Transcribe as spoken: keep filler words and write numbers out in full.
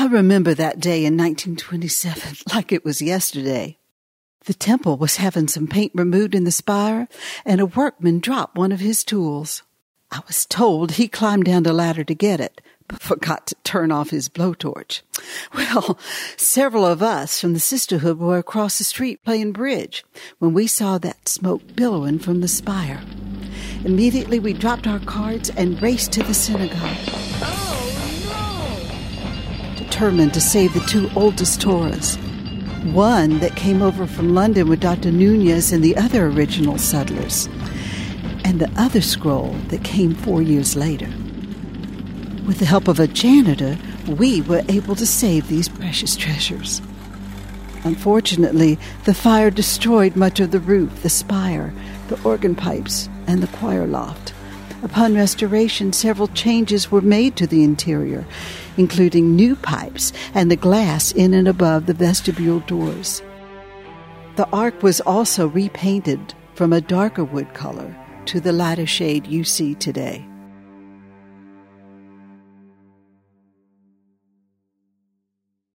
I remember that day in nineteen twenty-seven like it was yesterday. The temple was having some paint removed in the spire, and a workman dropped one of his tools. I was told he climbed down the ladder to get it, but forgot to turn off his blowtorch. Well, several of us from the sisterhood were across the street playing bridge when we saw that smoke billowing from the spire. Immediately we dropped our cards and raced to the synagogue. Oh, no! Determined to save the two oldest Torahs. One that came over from London with Doctor Nunez and the other original settlers, and the other scroll that came four years later. With the help of a janitor, we were able to save these precious treasures. Unfortunately, the fire destroyed much of the roof, the spire, the organ pipes, and the choir loft. Upon restoration, several changes were made to the interior, including new pipes and the glass in and above the vestibule doors. The ark was also repainted from a darker wood color to the lighter shade you see today.